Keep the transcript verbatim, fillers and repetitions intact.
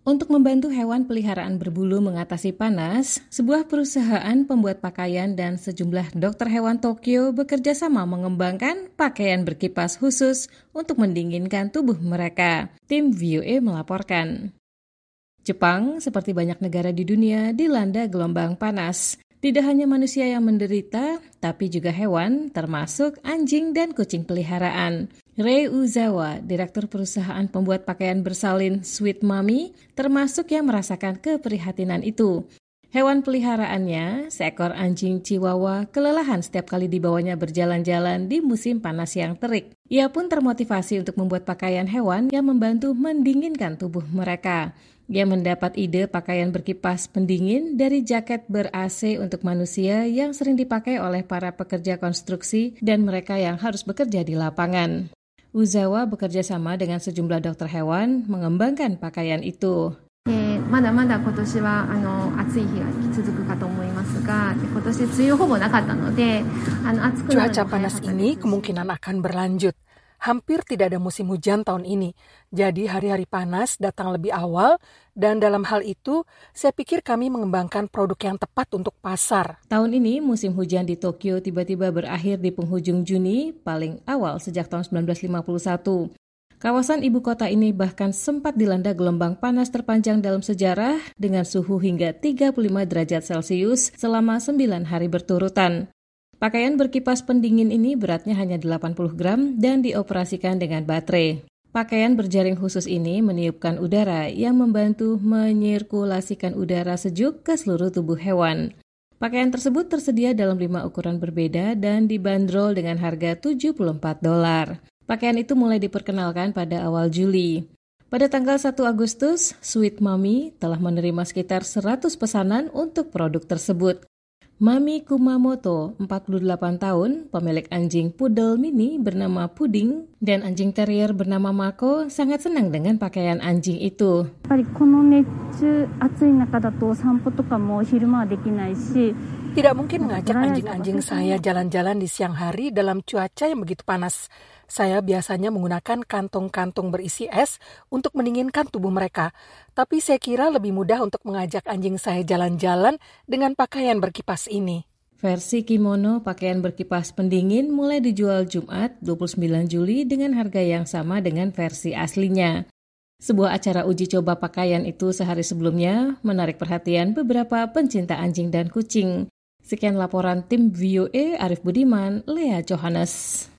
Untuk membantu hewan peliharaan berbulu mengatasi panas, sebuah perusahaan pembuat pakaian dan sejumlah dokter hewan Tokyo bekerja sama mengembangkan pakaian berkipas khusus untuk mendinginkan tubuh mereka. Tim V O A melaporkan. Jepang, seperti banyak negara di dunia, dilanda gelombang panas. Tidak hanya manusia yang menderita, tapi juga hewan, termasuk anjing dan kucing peliharaan. Rei Uzawa, direktur perusahaan pembuat pakaian bersalin Sweet Mommy, termasuk yang merasakan keprihatinan itu. Hewan peliharaannya, seekor anjing Chihuahua, kelelahan setiap kali dibawanya berjalan-jalan di musim panas yang terik. Ia pun termotivasi untuk membuat pakaian hewan yang membantu mendinginkan tubuh mereka. Ia mendapat ide pakaian berkipas pendingin dari jaket ber-A C untuk manusia yang sering dipakai oleh para pekerja konstruksi dan mereka yang harus bekerja di lapangan. Uzawa bekerja sama dengan sejumlah dokter hewan mengembangkan pakaian itu. えー、まだまだ今年はあの暑い日が続くかと思いますが、今年梅雨ほぼなかったので、あの暑くなるの Cuaca panas ini kemungkinan akan berlanjut. Hampir tidak ada musim hujan tahun ini. Jadi hari-hari panas datang lebih awal dan dalam hal itu saya pikir kami mengembangkan produk yang tepat untuk pasar. Tahun ini musim hujan di Tokyo tiba-tiba berakhir di penghujung Juni, paling awal sejak tahun sembilan belas lima puluh satu. Kawasan ibu kota ini bahkan sempat dilanda gelombang panas terpanjang dalam sejarah dengan suhu hingga tiga puluh lima derajat Celcius selama sembilan hari berturutan. Pakaian berkipas pendingin ini beratnya hanya delapan puluh gram dan dioperasikan dengan baterai. Pakaian berjaring khusus ini meniupkan udara yang membantu menyirkulasikan udara sejuk ke seluruh tubuh hewan. Pakaian tersebut tersedia dalam lima ukuran berbeda dan dibanderol dengan harga tujuh puluh empat dolar. Pakaian itu mulai diperkenalkan pada awal Juli. Pada tanggal satu Agustus, Sweet Mommy telah menerima sekitar seratus pesanan untuk produk tersebut. Mami Kumamoto, empat puluh delapan tahun, pemilik anjing poodle mini bernama Puding dan anjing terrier bernama Mako, sangat senang dengan pakaian anjing itu. Tidak mungkin mengajak anjing-anjing saya jalan-jalan di siang hari dalam cuaca yang begitu panas. Saya biasanya menggunakan kantong-kantong berisi es untuk mendinginkan tubuh mereka. Tapi saya kira lebih mudah untuk mengajak anjing saya jalan-jalan dengan pakaian berkipas ini. Versi kimono pakaian berkipas pendingin mulai dijual Jumat dua puluh sembilan Juli dengan harga yang sama dengan versi aslinya. Sebuah acara uji coba pakaian itu sehari sebelumnya menarik perhatian beberapa pencinta anjing dan kucing. Sekian laporan tim V O A Arif Budiman, Lea Johannes.